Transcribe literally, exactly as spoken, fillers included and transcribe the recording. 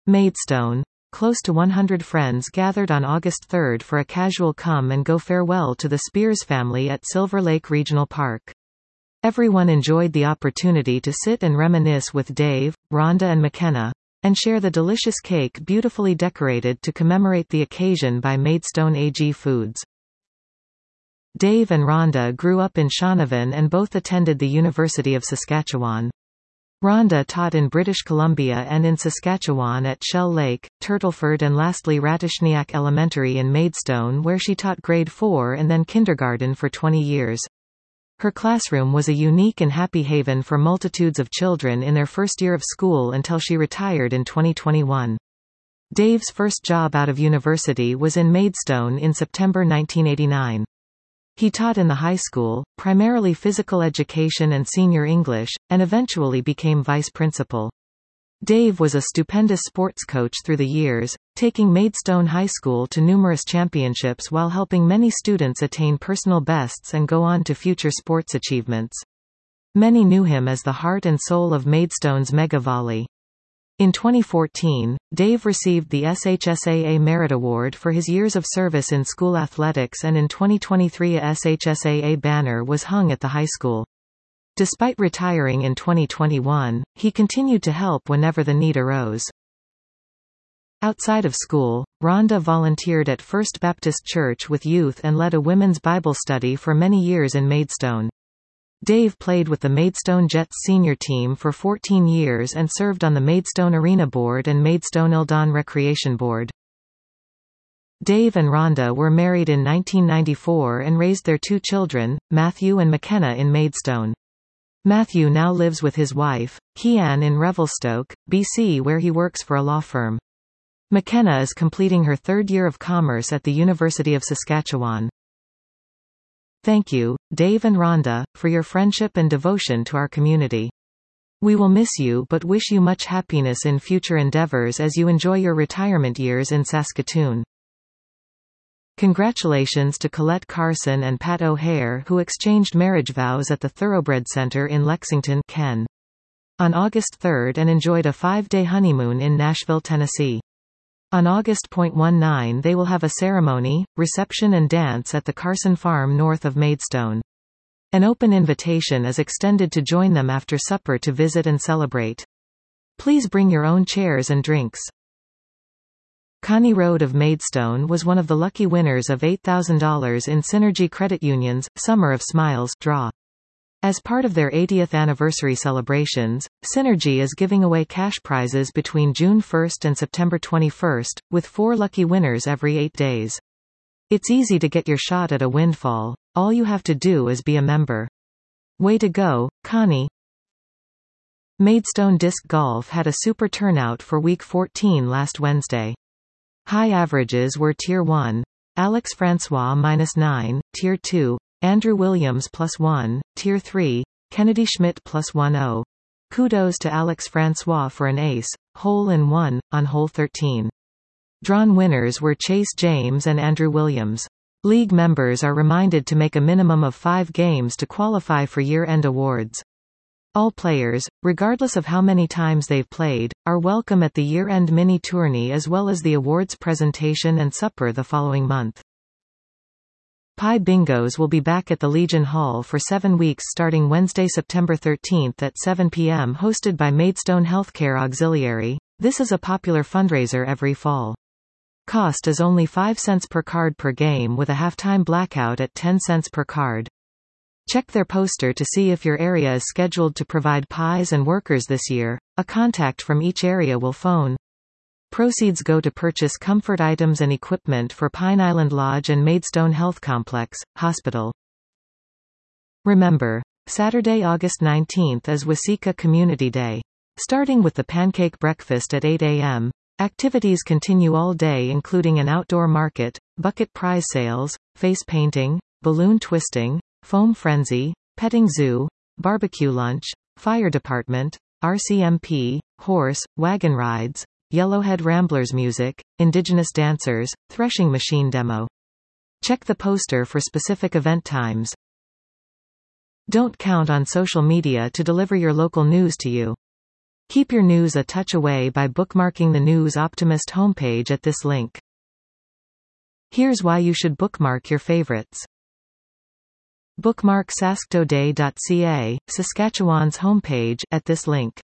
Maidstone. Close to one hundred friends gathered on August third for a casual come-and-go farewell to the Spears family at Silver Lake Regional Park. Everyone enjoyed the opportunity to sit and reminisce with Dave, Rhonda and McKenna, and share the delicious cake beautifully decorated to commemorate the occasion by Maidstone A G Foods. Dave and Rhonda grew up in Shaunavon and both attended the University of Saskatchewan. Rhonda taught in British Columbia and in Saskatchewan at Shell Lake, Turtleford and lastly Ratishniak Elementary in Maidstone, where she taught grade four and then kindergarten for twenty years. Her classroom was a unique and happy haven for multitudes of children in their first year of school until she retired in twenty twenty-one. Dave's first job out of university was in Maidstone in September nineteen eighty-nine. He taught in the high school, primarily physical education and senior English, and eventually became vice principal. Dave was a stupendous sports coach through the years, taking Maidstone High School to numerous championships while helping many students attain personal bests and go on to future sports achievements. Many knew him as the heart and soul of Maidstone's Mega Volley. In twenty fourteen, Dave received the S H S A A Merit Award for his years of service in school athletics, and in twenty twenty-three a S H S A A banner was hung at the high school. Despite retiring in twenty twenty-one, he continued to help whenever the need arose. Outside of school, Rhonda volunteered at First Baptist Church with youth and led a women's Bible study for many years in Maidstone. Dave played with the Maidstone Jets senior team for fourteen years and served on the Maidstone Arena Board and Maidstone Eildon Recreation Board. Dave and Rhonda were married in nineteen ninety-four and raised their two children, Matthew and McKenna, in Maidstone. Matthew now lives with his wife, Kian, in Revelstoke, B C, where he works for a law firm. McKenna is completing her third year of commerce at the University of Saskatchewan. Thank you, Dave and Rhonda, for your friendship and devotion to our community. We will miss you but wish you much happiness in future endeavors as you enjoy your retirement years in Saskatoon. Congratulations to Colette Carson and Pat O'Hare, who exchanged marriage vows at the Thoroughbred Center in Lexington, Ken, on August third and enjoyed a five-day honeymoon in Nashville, Tennessee. On August nineteen they will have a ceremony, reception and dance at the Carson Farm north of Maidstone. An open invitation is extended to join them after supper to visit and celebrate. Please bring your own chairs and drinks. Connie Road of Maidstone was one of the lucky winners of eight thousand dollars in Synergy Credit Union's Summer of Smiles draw. As part of their eightieth anniversary celebrations, Synergy is giving away cash prizes between June first and September twenty-first, with four lucky winners every eight days. It's easy to get your shot at a windfall. All you have to do is be a member. Way to go, Connie. Maidstone Disc Golf had a super turnout for Week fourteen last Wednesday. High averages were Tier one, Alex Francois minus nine, Tier two, Andrew Williams plus one, Tier three, Kennedy Schmidt plus ten. Kudos to Alex Francois for an ace, hole in one, on hole thirteen. Drawn winners were Chase James and Andrew Williams. League members are reminded to make a minimum of five games to qualify for year-end awards. All players, regardless of how many times they've played, are welcome at the year-end mini-tourney as well as the awards presentation and supper the following month. Pie Bingos will be back at the Legion Hall for seven weeks starting Wednesday, September thirteenth at seven p m hosted by Maidstone Healthcare Auxiliary. This is a popular fundraiser every fall. Cost is only five cents per card per game with a halftime blackout at ten cents per card. Check their poster to see if your area is scheduled to provide pies and workers this year. A contact from each area will phone. Proceeds go to purchase comfort items and equipment for Pine Island Lodge and Maidstone Health Complex, Hospital. Remember, Saturday, August nineteenth is Waseca Community Day. Starting with the pancake breakfast at eight a m, activities continue all day including an outdoor market, bucket prize sales, face painting, balloon twisting, foam frenzy, petting zoo, barbecue lunch, fire department, R C M P, horse, wagon rides, Yellowhead Ramblers music, indigenous dancers, threshing machine demo. Check the poster for specific event times. Don't count on social media to deliver your local news to you. Keep your news a touch away by bookmarking the News Optimist homepage at this link. Here's why you should bookmark your favorites. Bookmark saskatoday dot c a, Saskatchewan's homepage, at this link.